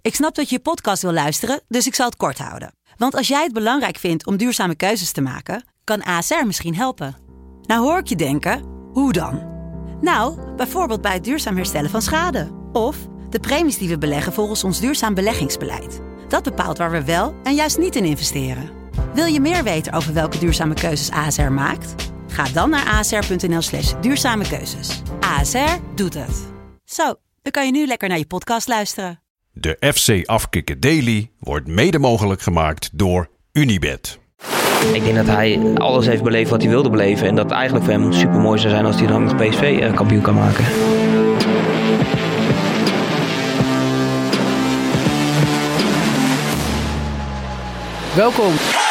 Ik snap dat je podcast wil luisteren, dus ik zal het kort houden. Want als jij het belangrijk vindt om duurzame keuzes te maken, kan ASR misschien helpen. Nou hoor ik je denken, hoe dan? Nou, bijvoorbeeld bij het duurzaam herstellen van schade. Of de premies die we beleggen volgens ons duurzaam beleggingsbeleid. Dat bepaalt waar we wel en juist niet in investeren. Wil je meer weten over welke duurzame keuzes ASR maakt? Ga dan naar asr.nl/duurzame keuzes. ASR doet het. Zo, dan kan je nu lekker naar je podcast luisteren. De FC Afkikken Daily wordt mede mogelijk gemaakt door Unibet. Ik denk dat hij alles heeft beleefd wat hij wilde beleven. En dat het eigenlijk voor hem super mooi zou zijn als hij dan nog PSV kampioen kan maken. Welkom.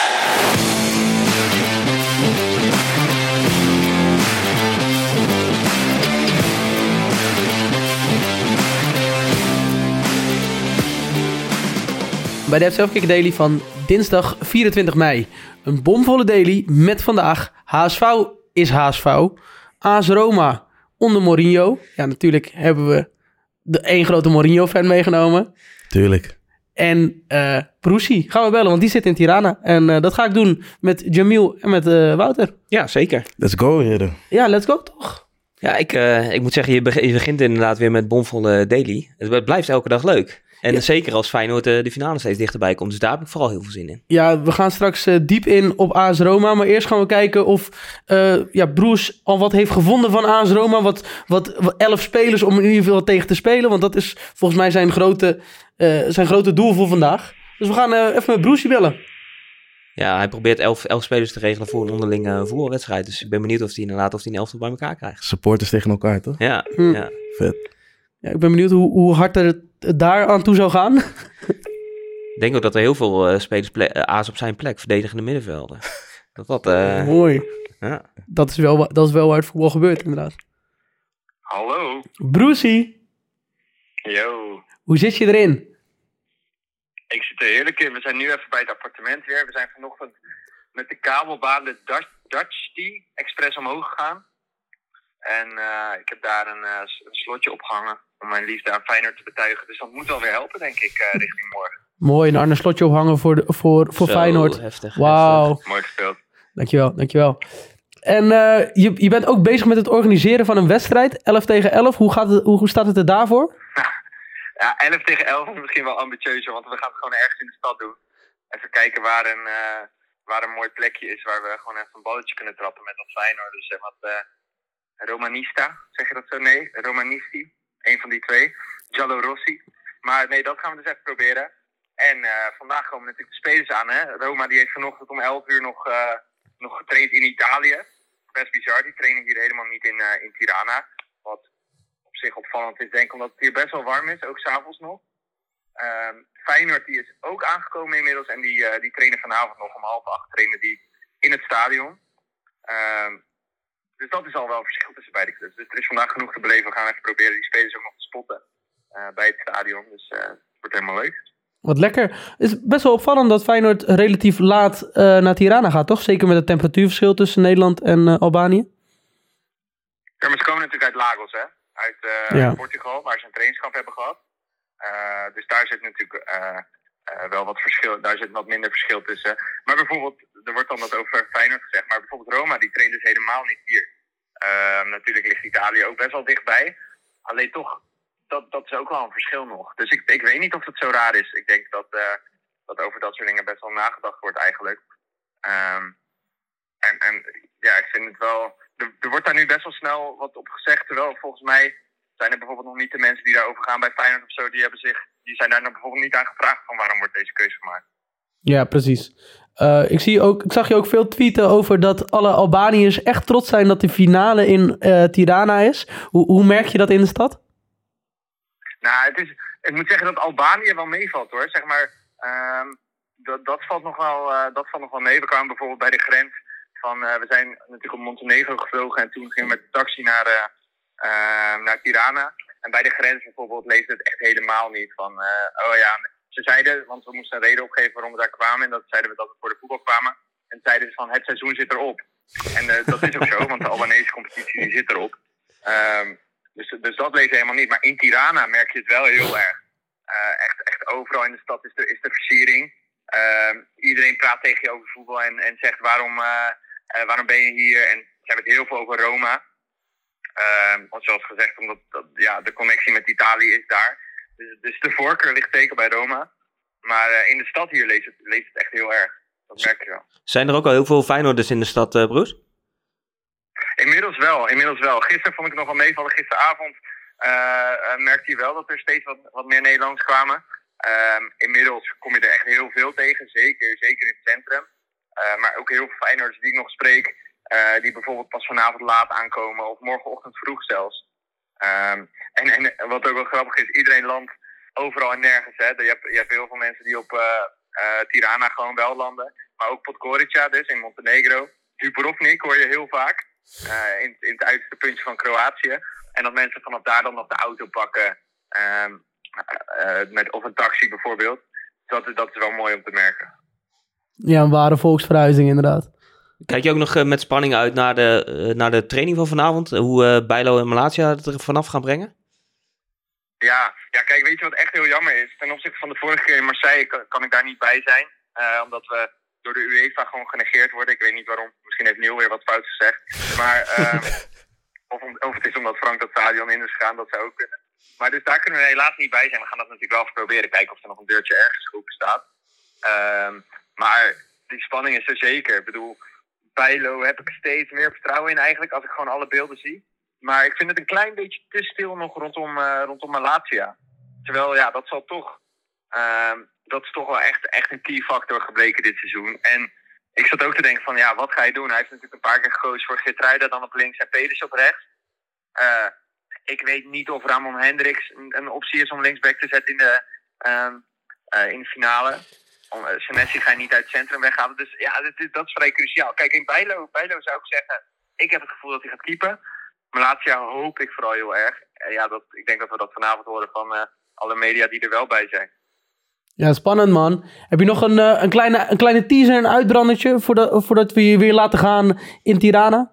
Bij de FC Afkikken Daily van dinsdag 24 mei. Een bomvolle daily met vandaag HSV is HSV. AS Roma onder Mourinho. Ja, natuurlijk hebben we de één grote Mourinho-fan meegenomen. Tuurlijk. En Broesie gaan we bellen, want die zit in Tirana. En dat ga ik doen met Jamil en met Wouter. Ja, zeker. Let's go, heren. Ja, let's go toch? Ja, ik moet zeggen, je begint inderdaad weer met bomvolle daily. Het blijft elke dag leuk. En zeker als Feyenoord de finale steeds dichterbij komt. Dus daar heb ik vooral heel veel zin in. Ja, we gaan straks diep in op AS Roma. Maar eerst gaan we kijken of Broes al wat heeft gevonden van AS Roma. Wat 11 spelers om in ieder geval tegen te spelen. Want dat is volgens mij zijn grote doel voor vandaag. Dus we gaan even met Broesie bellen. Ja, hij probeert 11 spelers te regelen voor een onderlinge voetbalwedstrijd. Dus ik ben benieuwd of hij een elftal bij elkaar krijgt. Supporters tegen elkaar, toch? Ja, ja. Vet. Ja, ik ben benieuwd hoe hard het daar aan toe zou gaan. Ik denk ook dat er heel veel spelers A's op zijn plek, verdedigende middenvelden. Mooi. Ja. Dat is wel waar het voetbal gebeurt, inderdaad. Hallo. Broesie, Yo. hoe zit je erin? Ik zit er heerlijk in. We zijn nu even bij het appartement weer. We zijn vanochtend met de kabelbaan de Dutch Express omhoog gegaan. En ik heb daar een slotje opgehangen om mijn liefde aan Feyenoord te betuigen. Dus dat moet wel weer helpen, denk ik, richting morgen. Mooi, een Arne slotje ophangen voor Feyenoord. Heftig. Wauw. Heftig. Mooi gespeeld. Dankjewel. En je bent ook bezig met het organiseren van een wedstrijd, 11 tegen 11. Hoe staat het er daarvoor? Ja, 11 tegen 11 is misschien wel ambitieuzer, want we gaan het gewoon ergens in de stad doen. Even kijken waar een mooi plekje is, waar we gewoon even een balletje kunnen trappen met wat Feyenoorders en wat Romanista, zeg je dat zo? Nee, Romanisti. Een van die twee. Giallo Rossi. Maar nee, dat gaan we dus even proberen. En vandaag komen natuurlijk de spelers aan. Hè? Roma die heeft vanochtend om 11 uur nog getraind in Italië. Best bizar, die trainen hier helemaal niet in Tirana. Wat op zich opvallend is, denk ik, omdat het hier best wel warm is. Ook 's avonds nog. Feyenoord die is ook aangekomen inmiddels. En die trainen vanavond nog om 7:30 trainen die in het stadion. Dus dat is al wel een verschil tussen beide clubs. Dus er is vandaag genoeg te beleven. We gaan even proberen die spelers ook nog te spotten bij het stadion. Dus het wordt helemaal leuk. Wat lekker. Het is best wel opvallend dat Feyenoord relatief laat naar Tirana gaat, toch? Zeker met het temperatuurverschil tussen Nederland en Albanië. Ja, maar ze komen natuurlijk uit Lagos, hè? Uit Portugal, waar ze een trainingskamp hebben gehad. Dus daar zit natuurlijk wel wat verschil. Daar zit wat minder verschil tussen. Maar bijvoorbeeld, er wordt dan wat over Feyenoord gezegd. Maar bijvoorbeeld Roma, die traint dus helemaal niet hier. Natuurlijk ligt Italië ook best wel dichtbij. Alleen toch, dat is ook wel een verschil nog. Dus ik weet niet of het zo raar is. Ik denk dat over dat soort dingen best wel nagedacht wordt eigenlijk. En ja, ik vind het wel... Er wordt daar nu best wel snel wat op gezegd. Terwijl volgens mij zijn er bijvoorbeeld nog niet de mensen die daarover gaan bij Feyenoord of zo. Die zijn daar nog bijvoorbeeld niet aan gevraagd van waarom wordt deze keuze gemaakt. Ja, precies. Ik zag je ook veel tweeten over dat alle Albaniërs echt trots zijn dat de finale in Tirana is. Hoe merk je dat in de stad? Nou, ik moet zeggen dat Albanië wel meevalt hoor. Zeg maar, dat valt nog wel mee. We kwamen bijvoorbeeld bij de grens we zijn natuurlijk op Montenegro gevlogen en toen gingen we met de taxi naar Tirana. En bij de grens bijvoorbeeld leefde het echt helemaal niet van, ze zeiden, want we moesten een reden opgeven waarom we daar kwamen. En dat zeiden we dat we voor de voetbal kwamen. En zeiden ze van, het seizoen zit erop. En dat is ook zo, want de Albanese competitie die zit erop. Dus dat leefde helemaal niet. Maar in Tirana merk je het wel heel erg. Echt overal in de stad is de versiering. Iedereen praat tegen je over voetbal en zegt waarom ben je hier? En ze hebben het heel veel over Roma. Want zoals gezegd, omdat de connectie met Italië is daar. Dus de voorkeur ligt zeker bij Roma. Maar in de stad hier leest het echt heel erg. Dat merk je wel. Zijn er ook al heel veel Feyenoorders in de stad, Bruce? Inmiddels wel. Gisteren vond ik het nog wel meevallen. Gisteravond merkte je wel dat er steeds wat meer Nederlanders kwamen. Inmiddels kom je er echt heel veel tegen. Zeker in het centrum. Maar ook heel veel Feyenoorders die ik nog spreek. Die bijvoorbeeld pas vanavond laat aankomen. Of morgenochtend vroeg zelfs. En wat ook wel grappig is. Iedereen landt overal en nergens. Hè. Je hebt heel veel mensen die op Tirana gewoon wel landen. Maar ook Podgorica dus in Montenegro. Dubrovnik hoor je heel vaak. In het uiterste puntje van Kroatië. En dat mensen vanaf daar dan nog de auto pakken. Of een taxi bijvoorbeeld. Dat is wel mooi om te merken. Ja, een ware volksverhuizing inderdaad. Kijk je ook nog met spanning uit naar de training van vanavond? Hoe Bijlo en Malacia het er vanaf gaan brengen? Ja, kijk, weet je wat echt heel jammer is? Ten opzichte van de vorige keer in Marseille kan ik daar niet bij zijn. Omdat we door de UEFA gewoon genegeerd worden. Ik weet niet waarom. Misschien heeft Neil weer wat fout gezegd. Maar, of het is omdat Frank dat stadion in is gegaan, dat zou ook kunnen. Maar dus daar kunnen we helaas niet bij zijn. We gaan dat natuurlijk wel even proberen. Kijken of er nog een deurtje ergens open staat. Maar die spanning is er zeker. Ik bedoel, Bijlo heb ik steeds meer vertrouwen in eigenlijk. Als ik gewoon alle beelden zie. Maar ik vind het een klein beetje te stil nog rondom Malacia. Terwijl, ja, dat zal toch... dat is toch wel echt een key factor gebleken dit seizoen. En ik zat ook te denken van, ja, wat ga je doen? Hij heeft natuurlijk een paar keer gekozen voor Geertruida, dan op links en Peders op rechts. Ik weet niet of Ramon Hendricks een optie is om linksback te zetten in de finale. Senesi ga je niet uit het centrum weghalen. Dus ja, dat is vrij cruciaal. Kijk, in Bijlo zou ik zeggen, ik heb het gevoel dat hij gaat keepen. Malacia hoop ik vooral heel erg. Ik denk dat we dat vanavond horen van alle media die er wel bij zijn. Ja, spannend man. Heb je nog een kleine teaser, een uitbrandertje voordat we je weer laten gaan in Tirana?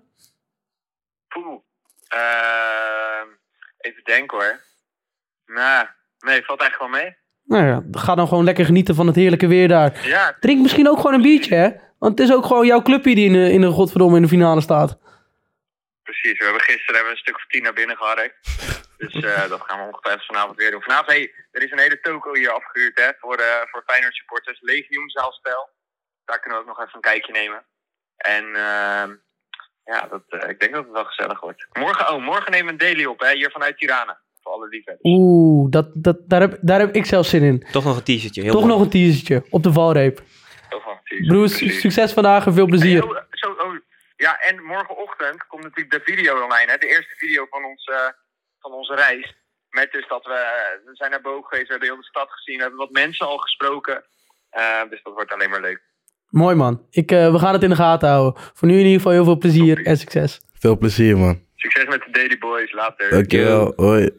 Even denken hoor. Nee, valt eigenlijk wel mee. Nou ja, ga dan gewoon lekker genieten van het heerlijke weer daar. Ja. Drink misschien ook gewoon een biertje, hè? Want het is ook gewoon jouw clubje die in de godverdomme in de finale staat. Precies, gisteren een stuk of 10 naar binnen geharkt. Dus dat gaan we ongetwijfeld vanavond weer doen. Vanavond, er is een hele toko hier afgehuurd hè, voor Feyenoord supporters. Legium zaalspel. Daar kunnen we ook nog even een kijkje nemen. En ik denk dat het wel gezellig wordt. Morgen nemen we een daily op, hè, hier vanuit Tirana. Voor alle liefhebbers. Oeh, daar heb ik zelf zin in. Toch nog een teasertje. Nog een teasertje op de valreep. Toch nog een teaser. Bruce, succes vandaag en veel plezier. Ja, en morgenochtend komt natuurlijk de video online. Hè? De eerste video van onze reis. Met dus dat we zijn naar boven geweest. We hebben heel de stad gezien. We hebben wat mensen al gesproken. Dus dat wordt alleen maar leuk. Mooi man. We gaan het in de gaten houden. Voor nu in ieder geval heel veel plezier en succes. Veel plezier man. Succes met de Daily Boys. Later. Dankjewel. Hoi.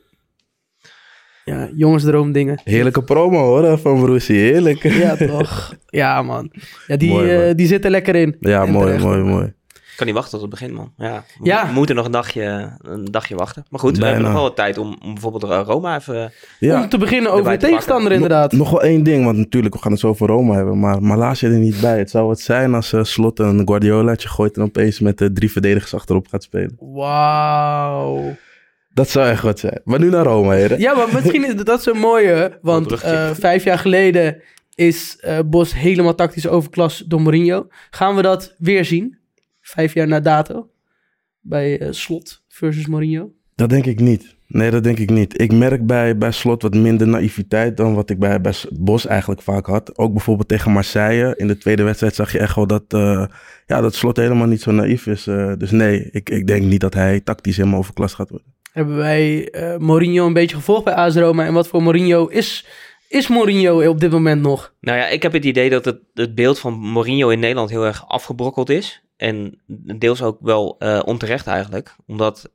Ja, jongensdroomdingen. Heerlijke promo hoor, van Brucey. Heerlijk. Ja, toch. Ja, man. Ja, Mooi, man. die zit er lekker in. Ja, en mooi. Ik kan niet wachten tot het begin, man. Ja. We moeten nog een dagje wachten. Maar goed, we hebben nog wel wat tijd om bijvoorbeeld Roma even... Om te beginnen over de tegenstander inderdaad. Nog wel één ding, want natuurlijk, we gaan het zo over Roma hebben. Maar Malacia er niet bij. Het zou het zijn als Slot een Guardiolaatje gooit en opeens met 3 verdedigers achterop gaat spelen. Wauw. Dat zou echt wat zijn. Maar nu naar Roma, heren. Ja, maar misschien is dat zo mooi, want 5 jaar geleden is Bos helemaal tactisch overklas door Mourinho. Gaan we dat weer zien? 5 jaar na dato? Bij Slot versus Mourinho? Dat denk ik niet. Nee, dat denk ik niet. Ik merk bij Slot wat minder naïviteit dan wat ik bij Bos eigenlijk vaak had. Ook bijvoorbeeld tegen Marseille. In de tweede wedstrijd zag je echt wel dat Slot helemaal niet zo naïef is. Dus nee, ik denk niet dat hij tactisch helemaal overklas gaat worden. Hebben wij Mourinho een beetje gevolgd bij AS Roma? En wat voor Mourinho is Mourinho op dit moment nog? Nou ja, ik heb het idee dat het beeld van Mourinho in Nederland heel erg afgebrokkeld is. En deels ook wel onterecht eigenlijk. Omdat,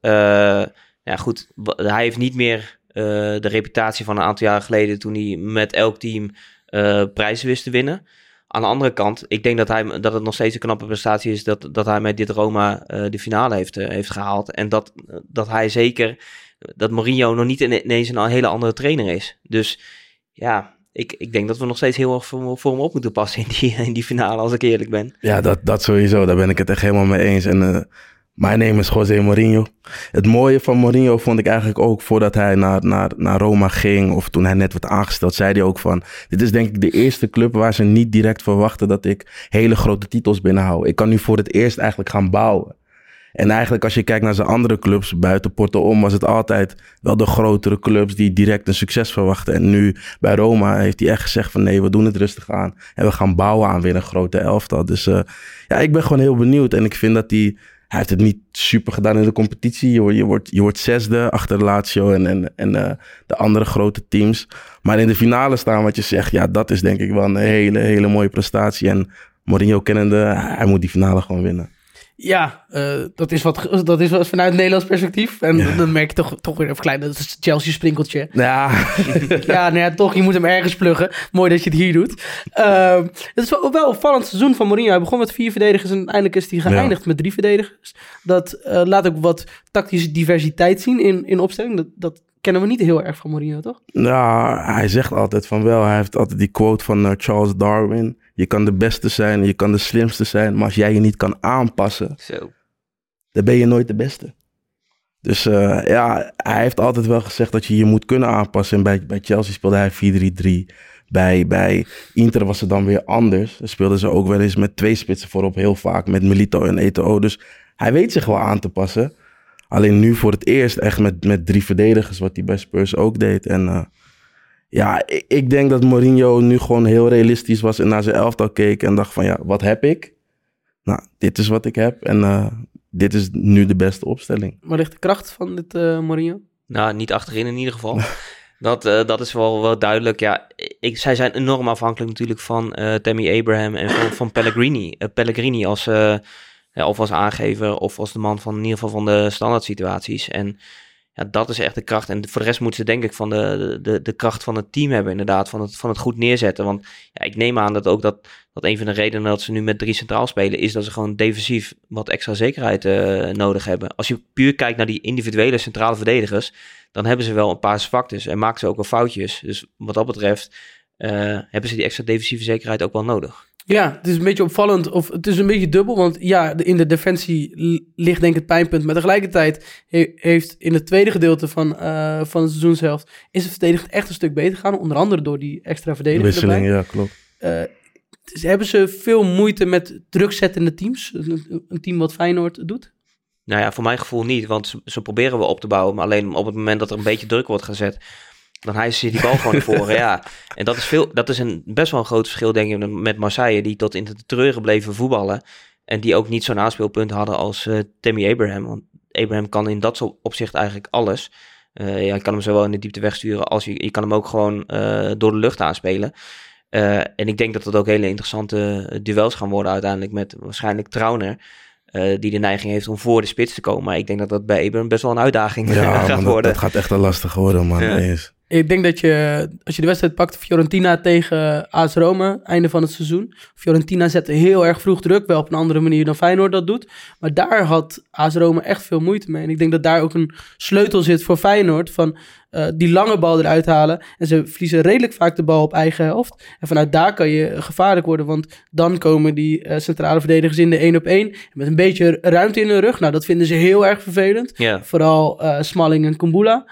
hij heeft niet meer de reputatie van een aantal jaren geleden toen hij met elk team prijzen wist te winnen. Aan de andere kant, ik denk dat het nog steeds een knappe prestatie is dat hij met dit Roma de finale heeft gehaald. En dat hij zeker, dat Mourinho nog niet ineens een hele andere trainer is. Dus ja, ik denk dat we nog steeds heel erg voor hem op moeten passen in die finale, als ik eerlijk ben. Ja, dat sowieso. Daar ben ik het echt helemaal mee eens. En mijn naam is José Mourinho. Het mooie van Mourinho vond ik eigenlijk ook voordat hij naar Roma ging, of toen hij net werd aangesteld, zei hij ook van, dit is denk ik de eerste club waar ze niet direct verwachten dat ik hele grote titels binnenhoud. Ik kan nu voor het eerst eigenlijk gaan bouwen. En eigenlijk als je kijkt naar zijn andere clubs buiten Porto om, was het altijd wel de grotere clubs die direct een succes verwachten. En nu bij Roma heeft hij echt gezegd van nee, we doen het rustig aan. En we gaan bouwen aan weer een grote elftal. Dus ja, ik ben gewoon heel benieuwd. En ik vind dat hij heeft het niet super gedaan in de competitie. Je wordt zesde achter Lazio en de andere grote teams. Maar in de finale staan wat je zegt, ja, dat is denk ik wel een hele mooie prestatie. En Mourinho kennende, hij moet die finale gewoon winnen. Ja, dat is wat vanuit Nederlands perspectief. En dan merk je toch weer even klein, dat is Chelsea sprinkeltje. Ja. Ja, nou ja, toch, je moet hem ergens pluggen. Mooi dat je het hier doet. Het is wel een opvallend seizoen van Mourinho. Hij begon met 4 verdedigers en uiteindelijk is hij geëindigd met 3 verdedigers. Dat laat ook wat tactische diversiteit zien in opstelling. Dat kennen we niet heel erg van Mourinho, toch? Nou, hij zegt altijd van wel. Hij heeft altijd die quote van Charles Darwin. Je kan de beste zijn, je kan de slimste zijn, maar als jij je niet kan aanpassen, dan ben je nooit de beste. Dus ja, hij heeft altijd wel gezegd dat je je moet kunnen aanpassen. En bij Chelsea speelde hij 4-3-3. Bij Inter was het dan weer anders. Dan speelden ze ook wel eens met 2 spitsen voorop, heel vaak met Milito en Eto'o. Dus hij weet zich wel aan te passen. Alleen nu voor het eerst echt met 3 verdedigers, wat hij bij Spurs ook deed. En ja, ik denk dat Mourinho nu gewoon heel realistisch was en naar zijn elftal keek en dacht van ja, wat heb ik? Nou, dit is wat ik heb en dit is nu de beste opstelling. Waar ligt de kracht van dit Mourinho? Nou, niet achterin in ieder geval. Dat is wel duidelijk. Ja, zij zijn enorm afhankelijk natuurlijk van Tammy Abraham en van Pellegrini. Pellegrini als of als aangever of als de man van in ieder geval van de standaard situaties. En ja, dat is echt de kracht. En voor de rest moeten ze denk ik van de kracht van het team hebben inderdaad. Van het goed neerzetten. Want ja, ik neem aan dat ook dat een van de redenen dat ze nu met 3 centraal spelen is dat ze gewoon defensief wat extra zekerheid nodig hebben. Als je puur kijkt naar die individuele centrale verdedigers, dan hebben ze wel een paar zwaktes en maken ze ook wel foutjes. Dus wat dat betreft hebben ze die extra defensieve zekerheid ook wel nodig. Ja, het is een beetje opvallend, of het is een beetje dubbel, want ja, in de defensie ligt denk ik het pijnpunt, maar tegelijkertijd heeft in het tweede gedeelte van de seizoenshelft is het verdedigend echt een stuk beter gegaan, onder andere door die extra verdediging wisseling, erbij. Ja, klopt. Dus hebben ze veel moeite met drukzettende teams, een team wat Feyenoord doet? Nou ja, voor mijn gevoel niet, want ze proberen wel op te bouwen, maar alleen op het moment dat er een beetje druk wordt gezet, dan hijsen ze die bal gewoon naar voren, ja. En dat is best wel een groot verschil, denk ik, met Marseille, die tot in de treuren bleven voetballen. En die ook niet zo'n aanspeelpunt hadden als Tammy Abraham. Want Abraham kan in dat opzicht eigenlijk alles. Je kan hem zowel in de diepte wegsturen als je kan hem ook gewoon door de lucht aanspelen. En ik denk dat dat ook hele interessante duels gaan worden uiteindelijk met waarschijnlijk Trauner. Die de neiging heeft om voor de spits te komen. Maar ik denk dat dat bij Abraham best wel een uitdaging gaat worden. Dat gaat echt een lastig worden, man. Ja. Ik denk dat als je de wedstrijd pakt, Fiorentina tegen AS Roma, einde van het seizoen. Fiorentina zette heel erg vroeg druk, wel op een andere manier dan Feyenoord dat doet. Maar daar had AS Roma echt veel moeite mee. En ik denk dat daar ook een sleutel zit voor Feyenoord, van die lange bal eruit halen. En ze verliezen redelijk vaak de bal op eigen helft. En vanuit daar kan je gevaarlijk worden, want dan komen die centrale verdedigers in de 1-op-1. Met een beetje ruimte in hun rug. Nou, dat vinden ze heel erg vervelend. Ja. Vooral Smalling en Kumbula.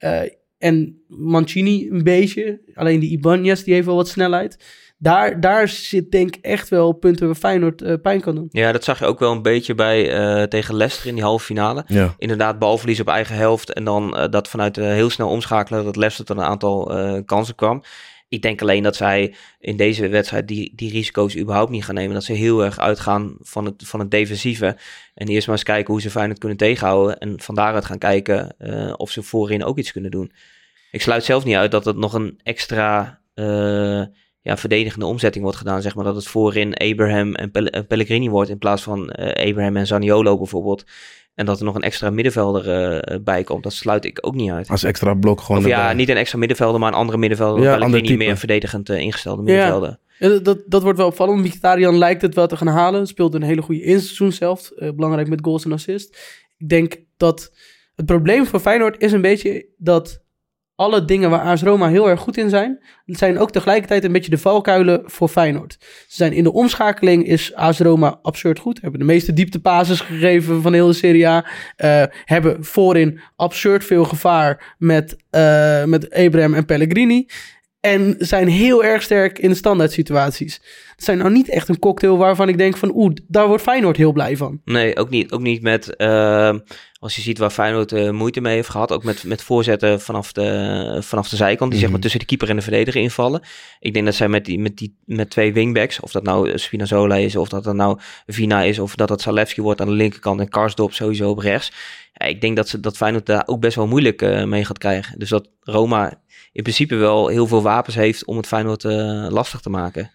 En Mancini een beetje. Alleen die Ibanez, die heeft wel wat snelheid. Daar zit denk ik echt wel punten waar Feyenoord pijn kan doen. Ja, dat zag je ook wel een beetje bij tegen Leicester in die halve finale. Ja. Inderdaad, balverlies op eigen helft. En dan dat vanuit heel snel omschakelen, dat Leicester tot een aantal kansen kwam. Ik denk alleen dat zij in deze wedstrijd die risico's überhaupt niet gaan nemen. Dat ze heel erg uitgaan van het defensieve. En eerst maar eens kijken hoe ze Feyenoord kunnen tegenhouden. En van daaruit gaan kijken of ze voorin ook iets kunnen doen. Ik sluit zelf niet uit dat het nog een extra verdedigende omzetting wordt gedaan. Zeg maar dat het voorin Abraham en Pellegrini wordt in plaats van Abraham en Zaniolo bijvoorbeeld. En dat er nog een extra middenvelder bij komt. Dat sluit ik ook niet uit. Als extra blok gewoon. Of ja, niet een extra middenvelder, maar een andere middenvelder. Ja, Pellegrini meer verdedigend ingestelde middenvelder. Ja, dat wordt wel opvallend. Mkhitaryan lijkt het wel te gaan halen. Speelt een hele goede in-seizoen zelf. Belangrijk met goals en assists. Ik denk dat het probleem voor Feyenoord is een beetje dat alle dingen waar AS Roma heel erg goed in zijn ook tegelijkertijd een beetje de valkuilen voor Feyenoord. Ze zijn in de omschakeling is AS Roma absurd goed. Hebben de meeste dieptepases gegeven van heel de Serie A. Hebben voorin absurd veel gevaar met Abraham en Pellegrini. En zijn heel erg sterk in de standaard situaties. Het zijn nou niet echt een cocktail waarvan ik denk van... daar wordt Feyenoord heel blij van. Nee, ook niet met... als je ziet waar Feyenoord moeite mee heeft gehad. Ook met voorzetten vanaf de zijkant. Die zeg maar tussen de keeper en de verdediger invallen. Ik denk dat zij met 2 wingbacks... Of dat nou Spinazzola is, of dat nou Vina is... Of dat Zalewski wordt aan de linkerkant en Karsdorp sowieso op rechts. Ja, ik denk dat Feyenoord daar ook best wel moeilijk mee gaat krijgen. Dus dat Roma in principe wel heel veel wapens heeft... om het Feyenoord lastig te maken.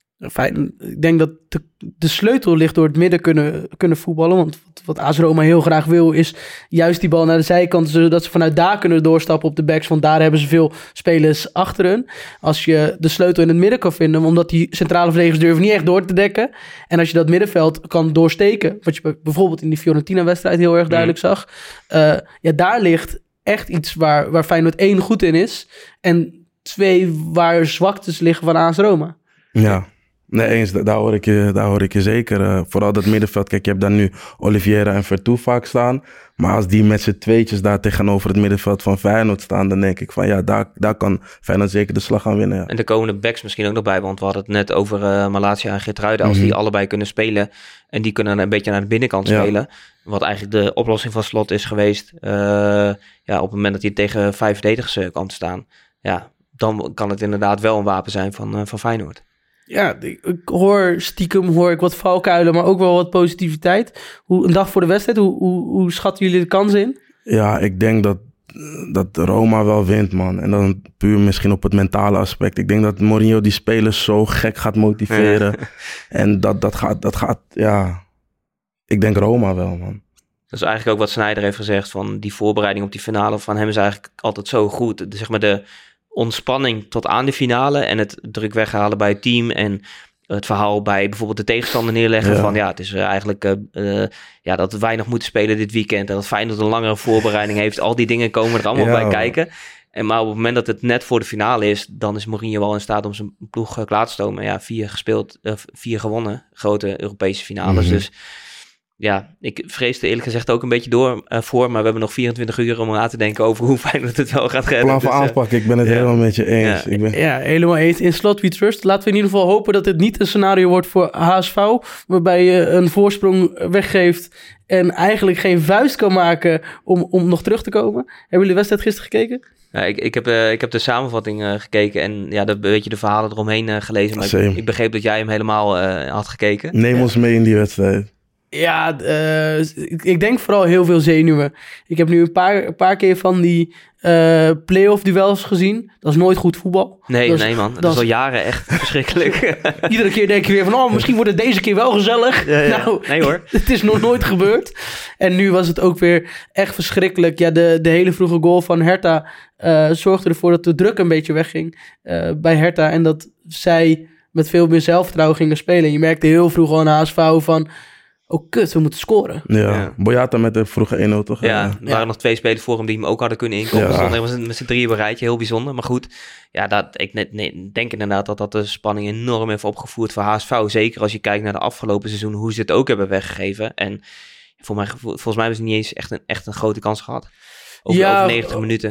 Ik denk dat de sleutel ligt door het midden kunnen voetballen. Want wat AS Roma heel graag wil is juist die bal naar de zijkant. Zodat ze vanuit daar kunnen doorstappen op de backs. Want daar hebben ze veel spelers achter hun. Als je de sleutel in het midden kan vinden. Omdat die centrale verdedigers durven niet echt door te dekken. En als je dat middenveld kan doorsteken. Wat je bijvoorbeeld in die Fiorentina-wedstrijd heel erg duidelijk zag. Daar ligt echt iets waar Feyenoord 1 goed in is. En 2 waar zwaktes liggen van AS Roma. Ja. Nee, eens, daar hoor ik je zeker. Vooral dat middenveld. Kijk, je hebt daar nu Oliveira en Vertu vaak staan. Maar als die met z'n tweetjes daar tegenover het middenveld van Feyenoord staan... dan denk ik van ja, daar kan Feyenoord zeker de slag aan winnen. Ja. En de komende backs misschien ook nog bij. Want we hadden het net over Malacia en Geertruiden. Als die allebei kunnen spelen... en die kunnen een beetje naar de binnenkant spelen... wat eigenlijk de oplossing van Slot is geweest... op het moment dat hij tegen 5 verdedigers kan staan... ja, dan kan het inderdaad wel een wapen zijn van Feyenoord. Ja, ik hoor ik wat valkuilen, maar ook wel wat positiviteit. Een dag voor de wedstrijd, hoe schatten jullie de kansen in? Ja, ik denk dat Roma wel wint, man. En dan puur misschien op het mentale aspect. Ik denk dat Mourinho die spelers zo gek gaat motiveren. Ja. En dat gaat, ja... Ik denk Roma wel, man. Dat is eigenlijk ook wat Sneijder heeft gezegd, van die voorbereiding op die finale van hem is eigenlijk altijd zo goed. Zeg maar de ontspanning tot aan de finale en het druk weghalen bij het team en het verhaal bij bijvoorbeeld de tegenstander neerleggen van het is eigenlijk dat we weinig moeten spelen dit weekend en dat Feyenoord een langere voorbereiding heeft. Al die dingen komen er allemaal bij kijken. Maar op het moment dat het net voor de finale is, dan is Mourinho wel in staat om zijn ploeg klaar te stomen. Ja, 4 gespeeld, 4 gewonnen, grote Europese finales. Dus ja, ik vrees er eerlijk gezegd ook een beetje voor, maar we hebben nog 24 uur om na te denken over hoe Feyenoord het wel gaat redden. Plan van aanpakken, ik ben het helemaal met je eens. Ja, helemaal eens. In Slot we trust. Laten we in ieder geval hopen dat het niet een scenario wordt voor HSV, waarbij je een voorsprong weggeeft en eigenlijk geen vuist kan maken om nog terug te komen. Hebben jullie de wedstrijd gisteren gekeken? Ja, ik heb de samenvatting gekeken en een beetje de verhalen eromheen gelezen, maar ik begreep dat jij hem helemaal had gekeken. Neem ons mee in die wedstrijd. Ja, ik denk vooral heel veel zenuwen. Ik heb nu een paar keer van die play-off duels gezien. Dat is nooit goed voetbal. Nee man, dat is al jaren echt verschrikkelijk. Iedere keer denk je weer van, misschien wordt het deze keer wel gezellig. Ja. Nou, nee hoor. Het is nog nooit gebeurd. En nu was het ook weer echt verschrikkelijk. Ja, de hele vroege goal van Hertha zorgde ervoor dat de druk een beetje wegging bij Hertha. En dat zij met veel meer zelfvertrouwen gingen spelen. En je merkte heel vroeg al aan HSV van, kut, we moeten scoren. Ja. Boyata met de vroege 1-0 toch? Ja, er waren nog 2 spelers voor hem die hem ook hadden kunnen inkomen. Ja. Stonden met z'n 3 op een rijtje, heel bijzonder. Maar goed, ja, ik denk inderdaad dat de spanning enorm heeft opgevoerd voor HSV. Zeker als je kijkt naar de afgelopen seizoen, hoe ze het ook hebben weggegeven. En volgens mij hebben ze niet eens echt een grote kans gehad. Over 90 minuten.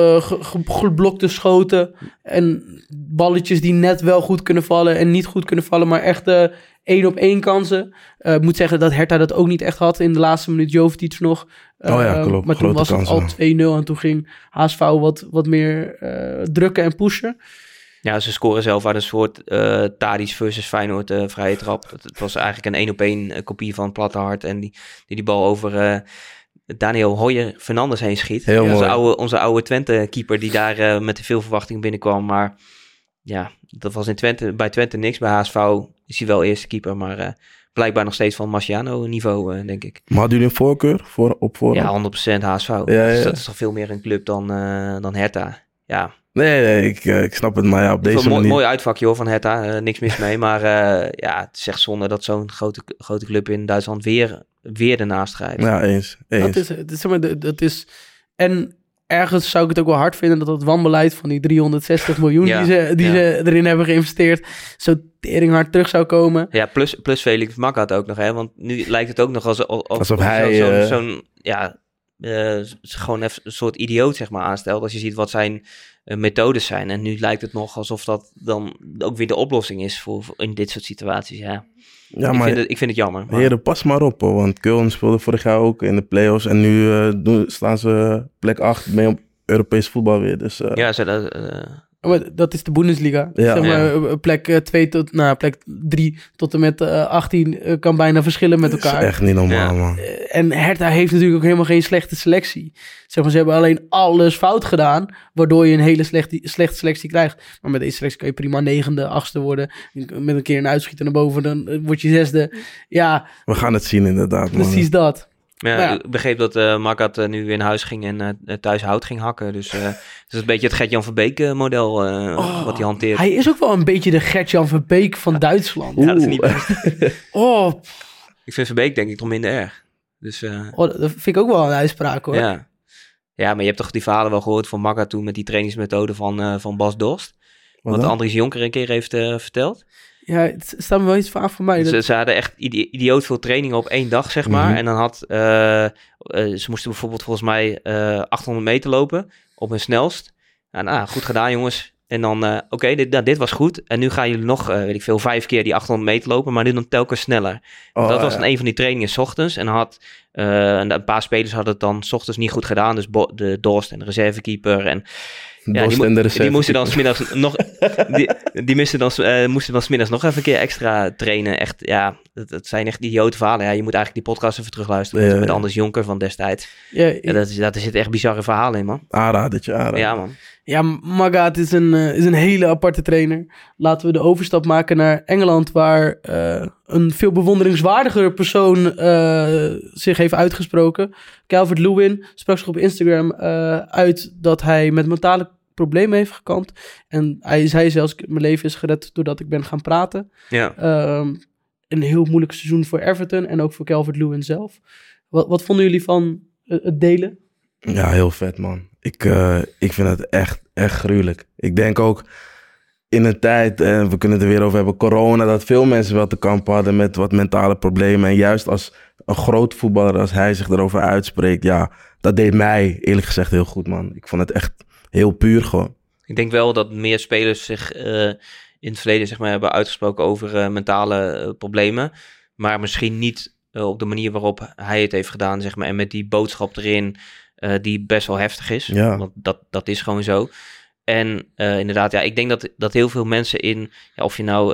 Geblokte schoten en balletjes die net wel goed kunnen vallen en niet goed kunnen vallen, maar echt 1-op-1 kansen. Ik moet zeggen dat Hertha dat ook niet echt had. In de laatste minuut Jovetic nog. Klopt. Maar toen was het al 2-0 en toen ging HSV wat meer drukken en pushen. Ja, ze scoren zelf uit een soort Tadic versus Feyenoord vrije trap. Het was eigenlijk een 1-op-1 kopie van Plattehart en die bal over Daniel Hoyer Fernandes heen schiet. Heel mooi. Onze oude Twente-keeper die daar met te veel verwachting binnenkwam. Maar ja, dat was bij Twente niks. Bij HSV is hij wel eerste keeper, maar blijkbaar nog steeds van Marciano-niveau, denk ik. Maar hadden jullie een voorkeur op voorhand? Ja, 100% HSV. Ja. Dus dat is toch veel meer een club dan Hertha. Ja. Nee, ik snap het, maar ja, op deze manier. Mooi uitvakje hoor van Hertha, niks mis mee. Maar het is echt zonde dat zo'n grote club in Duitsland weer ernaast rijdt. Ja, eens. Dat is, en ergens zou ik het ook wel hard vinden dat het wanbeleid van die 360 miljoen die ze erin hebben geïnvesteerd, zo teringhard terug zou komen. Ja, plus Felix Magath ook nog, hè? Want nu lijkt het ook nog alsof hij gewoon even een soort idioot, zeg maar, aanstelt. Als je ziet wat zijn methodes zijn. En nu lijkt het nog alsof dat dan ook weer de oplossing is voor in dit soort situaties. Ja, ik vind het jammer. Maar... Heren, pas maar op, hoor, want Köln speelde vorig jaar ook in de play-offs. En nu staan ze plek 8 mee op Europees voetbal weer. Dus, Maar dat is de Bundesliga. Ja. Zeg maar, plek 3 tot en met 18 kan bijna verschillen met elkaar. Dat is echt niet normaal, man. En Hertha heeft natuurlijk ook helemaal geen slechte selectie. Zeg maar, ze hebben alleen alles fout gedaan, waardoor je een hele slechte selectie krijgt. Maar met deze selectie kan je prima 9e, 8e worden. Met een keer een uitschieter naar boven, dan word je 6e. Ja. We gaan het zien inderdaad, man. Precies dat. Ja, ik begreep dat Magath nu in huis ging en thuis hout ging hakken. Dus het is een beetje het Gert-Jan Verbeek model wat hij hanteert. Hij is ook wel een beetje de Gert-Jan Verbeek van Duitsland. Ja, dat is niet best. Oh. Ik vind Verbeek denk ik toch minder erg. Dus, dat vind ik ook wel een uitspraak, hoor. Ja, maar je hebt toch die verhalen wel gehoord van Magath toen met die trainingsmethode van Bas Dost. Wat Andries Jonker een keer heeft verteld. Ja, het staat me wel iets vaak voor mij. Ze hadden echt idioot veel trainingen op 1 dag, zeg maar. En dan ze moesten bijvoorbeeld volgens mij 800 meter lopen op hun snelst. Nou, goed gedaan, jongens. En dan, dit was goed. En nu gaan jullie nog, 5 keer die 800 meter lopen, maar nu dan telkens sneller. Dat was dan een van die trainingen 's ochtends. En een paar spelers hadden het dan 's ochtends niet goed gedaan. Dus de Dorst en de reservekeeper en... Ja, die moesten dan 's middags nog. Moesten dan 's middags nog even een keer extra trainen. Echt, ja, het zijn echt idiote verhalen. Ja, je moet eigenlijk die podcast even terugluisteren met Anders Jonker van destijds. Daar zitten echt bizarre verhalen in, man. Aanradertje. Ja, man. Ja, Magath is een hele aparte trainer. Laten we de overstap maken naar Engeland, waar een veel bewonderingswaardiger persoon zich heeft uitgesproken. Calvert-Lewin sprak zich op Instagram uit dat hij met mentale problemen heeft gekampt. En hij zei zelfs, mijn leven is gered doordat ik ben gaan praten. Ja. Een heel moeilijk seizoen voor Everton en ook voor Calvert-Lewin zelf. Wat vonden jullie van het delen? Ja, heel vet, man. Ik vind het echt gruwelijk. Ik denk ook in een tijd, en we kunnen het er weer over hebben, corona, dat veel mensen wel te kampen hadden met wat mentale problemen. En juist als een groot voetballer als hij zich erover uitspreekt, ja, dat deed mij eerlijk gezegd heel goed, man. Ik vond het echt heel puur gewoon. Ik denk wel dat meer spelers zich in het verleden, zeg maar, hebben uitgesproken over mentale problemen. Maar misschien niet op de manier waarop hij het heeft gedaan, zeg maar. En met die boodschap erin, die best wel heftig is. Ja. Want dat is gewoon zo. En inderdaad, ja, ik denk dat heel veel mensen of je nou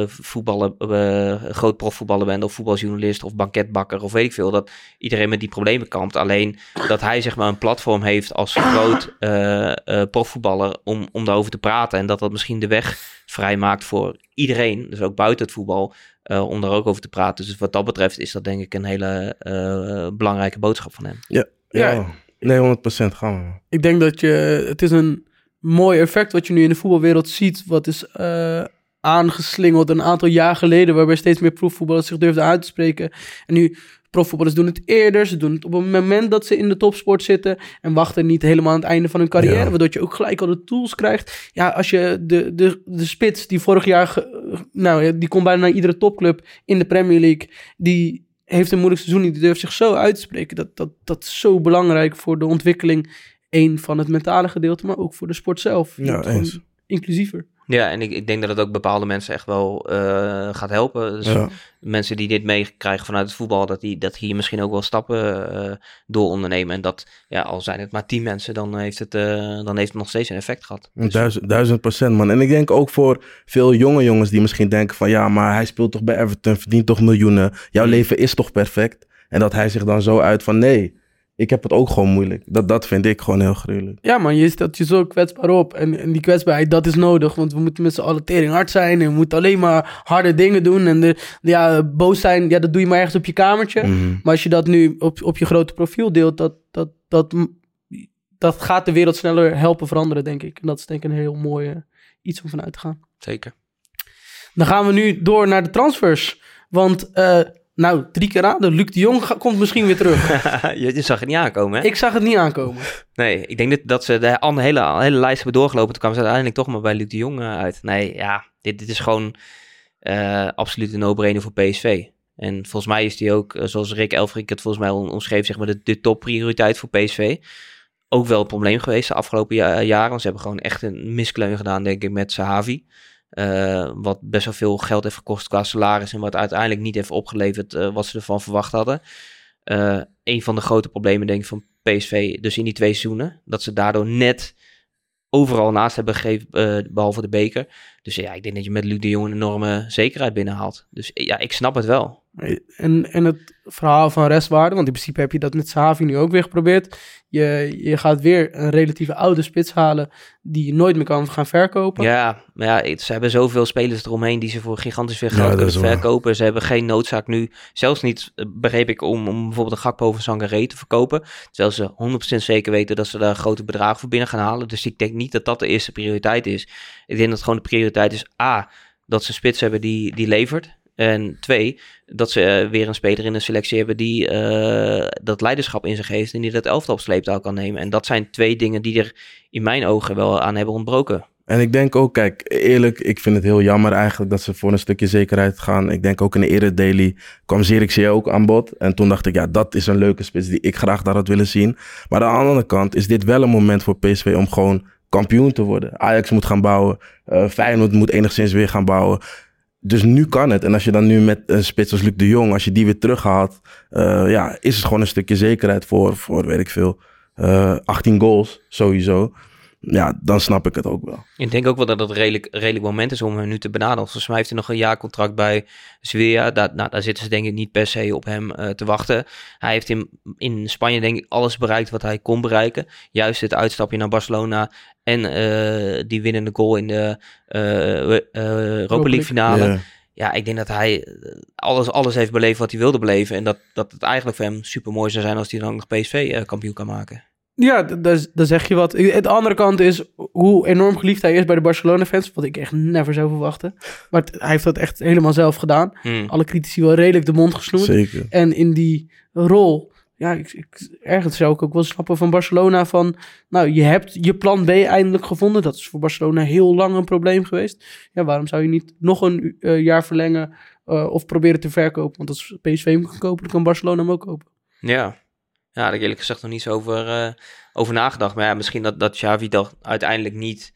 groot profvoetballer bent of voetbaljournalist of banketbakker of weet ik veel, dat iedereen met die problemen kampt. Alleen dat hij, zeg maar, een platform heeft als groot profvoetballer om daarover te praten en dat misschien de weg vrijmaakt voor iedereen, dus ook buiten het voetbal, om daar ook over te praten. Dus wat dat betreft is dat denk ik een hele belangrijke boodschap van hem. Ja. Nee, 100% gaan we. Ik denk dat het is een mooi effect wat je nu in de voetbalwereld ziet, wat is aangeslingeld een aantal jaar geleden, waarbij steeds meer profvoetballers zich durfden uit te spreken. En nu, profvoetballers doen het eerder, ze doen het op het moment dat ze in de topsport zitten en wachten niet helemaal aan het einde van hun carrière, waardoor je ook gelijk al de tools krijgt. Ja, als je de spits die vorig jaar, die komt bijna naar iedere topclub in de Premier League, die heeft een moeilijk seizoen, die durft zich zo uit te spreken. Dat is zo belangrijk voor de ontwikkeling, van het mentale gedeelte, maar ook voor de sport zelf. Ja, eens. Inclusiever. Ja, en ik denk dat het ook bepaalde mensen echt wel gaat helpen. Dus mensen die dit meekrijgen vanuit het voetbal, dat hier misschien ook wel stappen door ondernemen. En dat, ja, al zijn het maar 10 mensen, dan heeft het nog steeds een effect gehad. Dus... 1000%, man. En ik denk ook voor veel jonge jongens die misschien denken van, ja, maar hij speelt toch bij Everton, verdient toch miljoenen. Jouw leven is toch perfect? En dat hij zich dan zo uit van, nee, ik heb het ook gewoon moeilijk. Dat vind ik gewoon heel gruwelijk. Ja, man, je stelt je zo kwetsbaar op. En die kwetsbaarheid, dat is nodig. Want we moeten met z'n allen tering hard zijn. En we moeten alleen maar harde dingen doen. En boos zijn, dat doe je maar ergens op je kamertje. Mm-hmm. Maar als je dat nu op je grote profiel deelt, dat gaat de wereld sneller helpen veranderen, denk ik. En dat is denk ik een heel mooi iets om vanuit te gaan. Zeker. Dan gaan we nu door naar de transfers. Want Nou, 3 keer raden. Luc de Jong komt misschien weer terug. Je zag het niet aankomen, hè? Ik zag het niet aankomen. Nee, ik denk dat ze de hele lijst hebben doorgelopen. Toen kwamen ze uiteindelijk toch maar bij Luc de Jong uit. Nee, ja, dit is gewoon absoluut een no-brainer voor PSV. En volgens mij is die ook, zoals Rick Elfrink het volgens mij omschreef, zeg maar de topprioriteit voor PSV. Ook wel een probleem geweest de afgelopen jaren. Want ze hebben gewoon echt een miskleun gedaan, denk ik, met Sahavi. Wat best wel veel geld heeft gekost qua salaris en wat uiteindelijk niet heeft opgeleverd wat ze ervan verwacht hadden. Een van de grote problemen, denk ik, van PSV, dus in die 2 seizoenen, dat ze daardoor net overal naast hebben gegeven, behalve de beker. Dus ja, ik denk dat je met Luc de Jong een enorme zekerheid binnenhaalt. Dus ja, ik snap het wel. En het verhaal van restwaarde, want in principe heb je dat met Sahavi nu ook weer geprobeerd. Je gaat weer een relatieve oude spits halen die je nooit meer kan gaan verkopen. Ja, maar ja, ze hebben zoveel spelers eromheen die ze voor gigantisch veel geld kunnen verkopen. Ze hebben geen noodzaak nu, zelfs niet, begreep ik, om bijvoorbeeld een Gakpo of een Sangaré te verkopen. Terwijl ze 100% zeker weten dat ze daar grote bedragen voor binnen gaan halen. Dus ik denk niet dat dat de eerste prioriteit is. Ik denk dat gewoon de prioriteit is A, dat ze een spits hebben die levert. En 2, dat ze weer een speler in de selectie hebben die dat leiderschap in zich heeft en die dat elftal op sleeptouw kan nemen. En dat zijn 2 dingen die er in mijn ogen wel aan hebben ontbroken. En ik denk ook, kijk, eerlijk, ik vind het heel jammer eigenlijk dat ze voor een stukje zekerheid gaan. Ik denk ook in de Eredivisie kwam Zirkzee ook aan bod. En toen dacht ik, ja, dat is een leuke spits die ik graag daar had willen zien. Maar aan de andere kant is dit wel een moment voor PSV om gewoon kampioen te worden. Ajax moet gaan bouwen, Feyenoord moet enigszins weer gaan bouwen. Dus nu kan het. En als je dan nu met een spits als Luc de Jong, als je die weer terughaalt, is het gewoon een stukje zekerheid voor weet ik veel, 18 goals sowieso. Ja, dan snap ik het ook wel. Ik denk ook wel dat het redelijk moment is om hem nu te benaderen. Volgens mij heeft hij nog een jaarcontract bij Sevilla. Daar zitten ze denk ik niet per se op hem te wachten. Hij heeft in Spanje denk ik alles bereikt wat hij kon bereiken. Juist het uitstapje naar Barcelona en die winnende goal in de Europa League finale. Yeah. Ja, ik denk dat hij alles heeft beleefd wat hij wilde beleven. En dat het eigenlijk voor hem super mooi zou zijn als hij dan nog PSV kampioen kan maken. Ja, daar zeg je wat. De andere kant is hoe enorm geliefd hij is bij de Barcelona-fans. Wat ik echt never zou verwachten. Maar hij heeft dat echt helemaal zelf gedaan. Alle critici wel redelijk de mond gesnoerd. Zeker. En in die rol, ja, ergens zou ik ook wel snappen van Barcelona van, nou, je hebt je plan B eindelijk gevonden. Dat is voor Barcelona heel lang een probleem geweest. Ja, waarom zou je niet nog een jaar verlengen of proberen te verkopen? Want als PSV hem kan kopen, dan kan Barcelona hem ook kopen. Ja. Ja, daar heb ik eerlijk gezegd nog niet zo over nagedacht. Maar ja, misschien dat Xavi dan uiteindelijk niet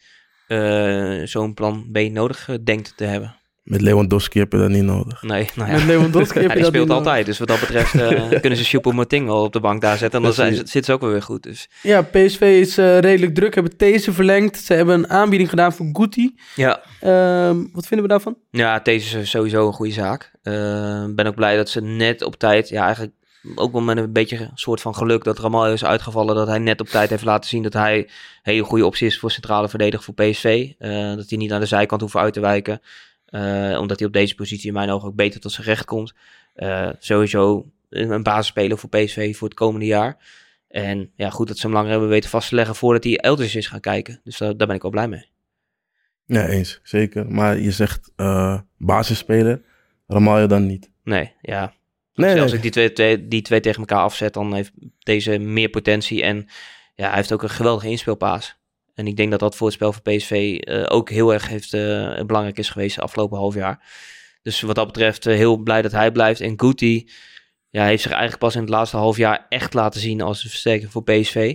zo'n plan B nodig denkt te hebben. Met Lewandowski heb je dat niet nodig. Nee, nou ja. Met Lewandowski heb je die dat speelt niet altijd. Dus wat dat betreft kunnen ze Choupo-Moting wel op de bank daar zetten. En dan zit ze ook wel weer goed. Dus. Ja, PSV is redelijk druk. Hebben These verlengd. Ze hebben een aanbieding gedaan voor Guti. Ja. Wat vinden we daarvan? Ja, These is sowieso een goede zaak. Ben ook blij dat ze net op tijd, ja eigenlijk ook wel met een beetje een soort van geluk dat Ramalho is uitgevallen, dat hij net op tijd heeft laten zien dat hij een hele goede optie is voor centrale verdediger voor PSV. Dat hij niet naar de zijkant hoeft uit te wijken. Omdat hij op deze positie in mijn ogen ook beter tot zijn recht komt. Sowieso een basisspeler voor PSV voor het komende jaar. En ja, goed dat ze hem langer hebben weten vast te leggen voordat hij elders is gaan kijken. Dus daar ben ik wel blij mee. Ja, eens. Zeker. Maar je zegt basisspeler, Ramalho dan niet. Nee, ja. Nee, als ik die twee tegen elkaar afzet, dan heeft deze meer potentie. En ja, hij heeft ook een geweldige inspeelpaas. En ik denk dat dat voor het spel van PSV ook heel erg belangrijk is geweest de afgelopen half jaar. Dus wat dat betreft heel blij dat hij blijft. En Guti heeft zich eigenlijk pas in het laatste half jaar echt laten zien als een versterker voor PSV.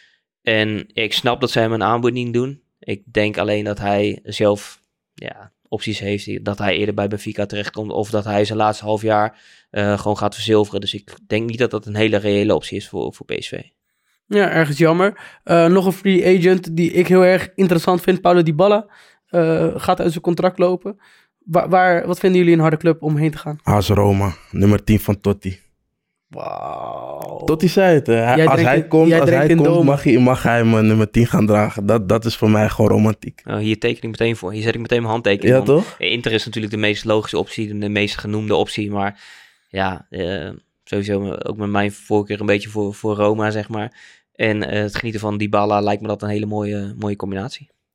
En ik snap dat ze hem een aanbieding doen. Ik denk alleen dat hij zelf opties heeft. Dat hij eerder bij Benfica terechtkomt. Of dat hij zijn laatste half jaar gewoon gaat verzilveren. Dus ik denk niet dat dat een hele reële optie is voor PSV. Ja, ergens jammer. Nog een free agent die ik heel erg interessant vind. Paulo Dybala gaat uit zijn contract lopen. Wat vinden jullie een harde club om heen te gaan? AS Roma, nummer 10 van Totti. Wauw. Totti zei het. Als hij komt, mag hij mijn nummer 10 gaan dragen. Dat is voor mij gewoon romantiek. Hier teken ik meteen voor. Hier zet ik meteen mijn handtekening om. Ja, toch? Inter is natuurlijk de meest logische optie, de meest genoemde optie. Maar ja, sowieso ook met mijn voorkeur een beetje voor Roma, zeg maar. En het genieten van Dybala lijkt me dat een hele mooie combinatie.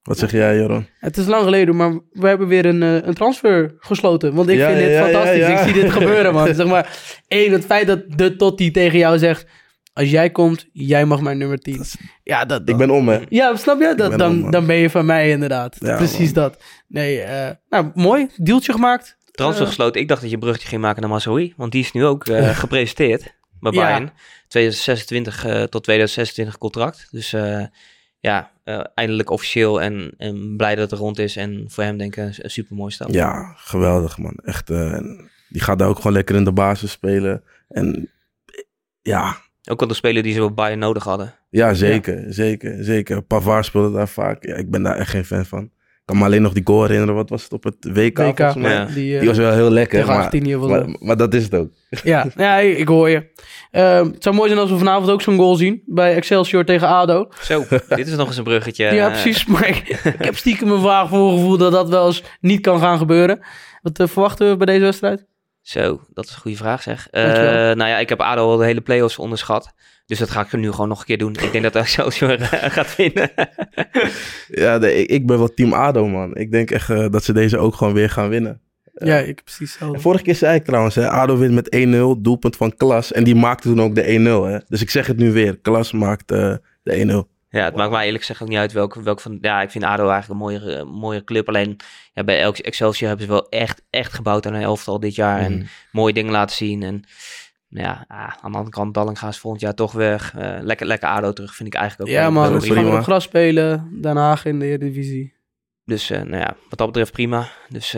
Wat zeg jij, Jeroen? Het is lang geleden, maar we hebben weer een transfer gesloten. Want ik vind dit fantastisch. Ja. Ik zie dit gebeuren, man. Zeg maar, het feit dat de Totti tegen jou zegt... Als jij komt, jij mag mijn nummer 10. Ja, Ik ben om, hè? Ja, snap je? Dan ben je van mij inderdaad. Ja, precies man. dat. Nee, mooi. Deeltje gemaakt. Transfer gesloten. Ik dacht dat je een bruggetje ging maken naar Mazraoui. Want die is nu ook gepresenteerd bij Bayern. 2026 tot 2026 contract. Dus eindelijk officieel en blij dat het er rond is. En voor hem denk ik een supermooi stap. Ja, geweldig, man. Echt, die gaat daar ook gewoon lekker in de basis spelen. En ja... Ook wel de speler die ze op Bayern nodig hadden. Ja, zeker. Pavard speelde daar vaak. Ja, ik ben daar echt geen fan van. Ik kan me alleen nog die goal herinneren. Wat was het op het WK? volgens mij? Ja. Die Die was wel heel lekker. tegen Argentinië Maar dat is het ook. Ja, ik hoor je. Het zou mooi zijn als we vanavond ook zo'n goal zien. Bij Excelsior tegen ADO. Zo, dit is nog eens een bruggetje. Ja, precies. Maar ik heb stiekem een vaag voorgevoel dat dat wel eens niet kan gaan gebeuren. Wat verwachten we bij deze wedstrijd? Zo, dat is een goede vraag zeg. Dankjewel. Ik heb ADO al de hele play-offs onderschat. Dus dat ga ik nu gewoon nog een keer doen. Ik denk dat Excelsior gaat winnen. Ja, ik ben wel team ADO, man. Ik denk echt dat ze deze ook gewoon weer gaan winnen. Ja, ik precies zo. En vorige keer zei ik trouwens, hè, ADO wint met 1-0, doelpunt van Klas. En die maakte toen ook de 1-0. Hè. Dus ik zeg het nu weer, Klas maakt de 1-0. Ja, het maakt mij eerlijk gezegd ook niet uit welk van... Ja, ik vind ADO eigenlijk een mooiere club. Alleen bij Excelsior hebben ze wel echt gebouwd aan een elftal dit jaar. En mooie dingen laten zien. En aan de andere kant, Dallinga is volgend jaar toch weg. Lekker ADO terug vind ik eigenlijk ook. Ja, man, wel we gaan prima. op gras spelen. Den Haag in de Eredivisie. Dus wat dat betreft prima. Dus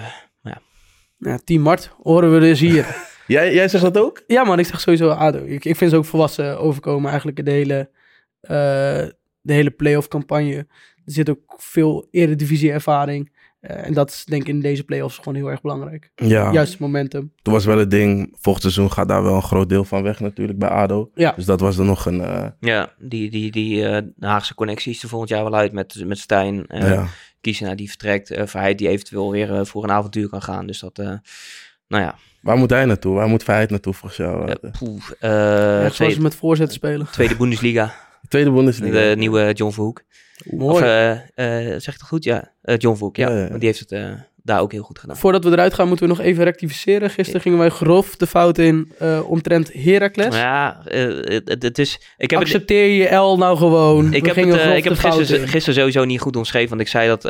Ja, Team Mart, horen we dus hier. Jij zegt dat ook? Ja, man, ik zeg sowieso ADO. Ik vind ze ook volwassen overkomen. Eigenlijk de hele play-off campagne. Er zit ook veel Eredivisie ervaring. En dat is denk ik in deze play-offs gewoon heel erg belangrijk. Ja. Juist het momentum. Toen was wel het ding, volgend seizoen gaat daar wel een groot deel van weg natuurlijk bij ADO. Ja. Dus dat was dan nog een... die Haagse connectie is er volgend jaar wel uit met Stijn. Kiesena die vertrekt. Verheid die eventueel weer voor een avontuur kan gaan. Dus dat, Waar moet hij naartoe? Waar moet Verheid naartoe volgens jou? Echt zoals ze met voorzetten spelen. Tweede Bundesliga. Tweede Bundesliga. De nieuwe John Verhoek. Mooi. Of, zeg ik dat goed? Ja, John Verhoek, ja. Ja. Want die heeft het daar ook heel goed gedaan. Voordat we eruit gaan, moeten we nog even rectificeren. Gisteren gingen wij grof de fout in omtrent Heracles. Ja, het is... Accepteer je L nou gewoon. Ik heb het gisteren sowieso niet goed omschreven, want ik zei dat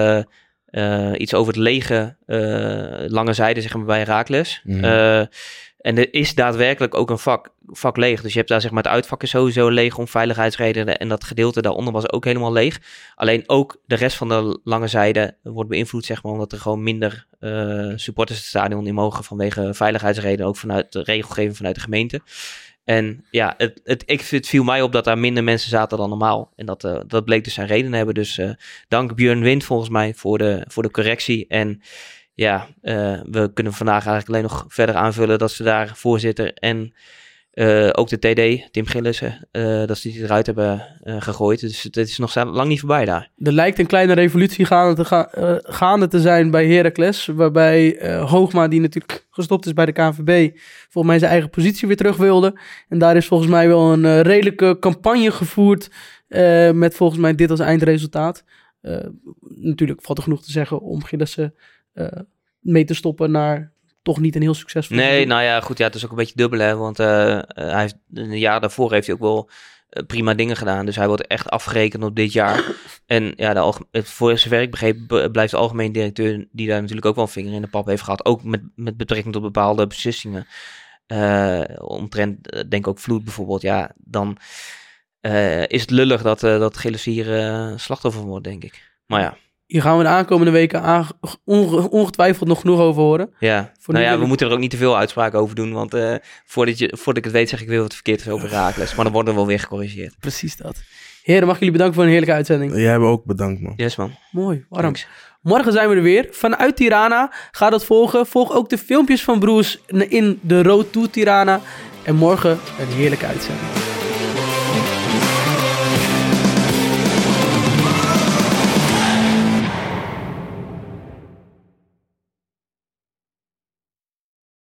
iets over het lege lange zijde, zeg maar, bij Heracles. En er is daadwerkelijk ook een vak leeg. Dus je hebt daar zeg maar het uitvak is sowieso leeg om veiligheidsredenen. En dat gedeelte daaronder was ook helemaal leeg. Alleen ook de rest van de lange zijde wordt beïnvloed, zeg maar, omdat er gewoon minder supporters het stadion in mogen vanwege veiligheidsredenen. Ook vanuit de regelgeving vanuit de gemeente. En ja, het viel mij op dat daar minder mensen zaten dan normaal. En dat bleek dus zijn redenen hebben. Dus dank Björn Wind volgens mij voor de correctie. En ja, we kunnen vandaag eigenlijk alleen nog verder aanvullen dat ze daar voorzitter en ook de TD, Tim Gillissen, dat ze die eruit hebben gegooid. Dus het is nog lang niet voorbij daar. Er lijkt een kleine revolutie gaande te zijn bij Heracles. Waarbij Hoogma, die natuurlijk gestopt is bij de KNVB, volgens mij zijn eigen positie weer terug wilde. En daar is volgens mij wel een redelijke campagne gevoerd met volgens mij dit als eindresultaat. Natuurlijk valt er genoeg te zeggen om Gillissen mee te stoppen naar toch niet een heel succesvol Nee, nou ja, goed, ja, het is ook een beetje dubbel, hè, want hij heeft, een jaar daarvoor heeft hij ook wel prima dingen gedaan, dus hij wordt echt afgerekend op dit jaar. En ja, voor zover ik begreep, blijft de algemeen directeur, die daar natuurlijk ook wel een vinger in de pap heeft gehad, ook met betrekking tot bepaalde beslissingen, omtrent, denk ook Vloed bijvoorbeeld, ja, dan is het lullig dat Gillissen hier slachtoffer wordt, denk ik. Maar ja. Hier gaan we de aankomende weken ongetwijfeld nog genoeg over horen. Ja, we moeten er ook niet te veel uitspraken over doen. Want voordat ik het weet zeg ik weer wat verkeerd is over Heracles. Maar dan worden we wel weer gecorrigeerd. Precies dat. Heren, mag jullie bedanken voor een heerlijke uitzending. Jij hebt ook bedankt, man. Yes, man. Mooi, warm. Thanks. Morgen zijn we er weer. Vanuit Tirana. Ga dat volgen. Volg ook de filmpjes van Broers in de Road to Tirana. En morgen een heerlijke uitzending.